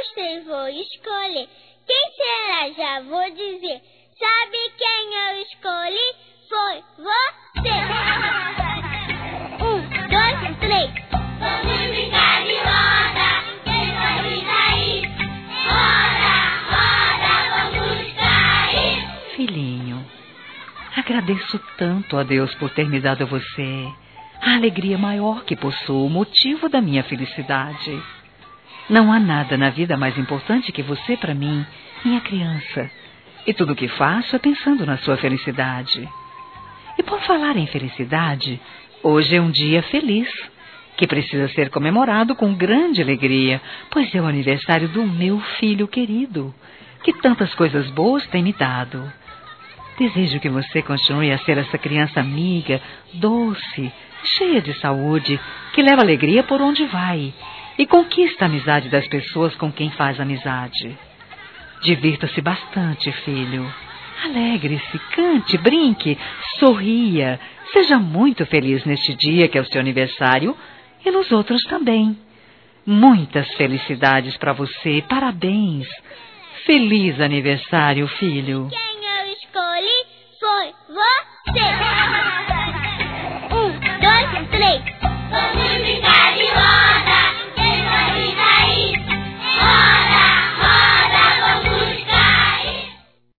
nós três vou escolher. Quem será? Já vou dizer. Sabe quem eu escolhi? Foi você. 1, 2, 3. Vamos brincar de roda. Quem vai brincar aí? Roda, roda, vamos cair. Filhinho, agradeço tanto a Deus por ter me dado você. A alegria maior que possuo, o motivo da minha felicidade. Não há nada na vida mais importante que você para mim, minha criança. E tudo o que faço é pensando na sua felicidade. E por falar em felicidade, hoje é um dia feliz, que precisa ser comemorado com grande alegria, pois é o aniversário do meu filho querido, que tantas coisas boas tem me dado. Desejo que você continue a ser essa criança amiga, doce, cheia de saúde, que leva alegria por onde vai e conquista a amizade das pessoas com quem faz amizade. Divirta-se bastante, filho. Alegre-se, cante, brinque, sorria. Seja muito feliz neste dia que é o seu aniversário e nos outros também. Muitas felicidades para você. Parabéns. Feliz aniversário, filho. Quem eu escolhi foi você. 1, 2, 3. Vamos brincar.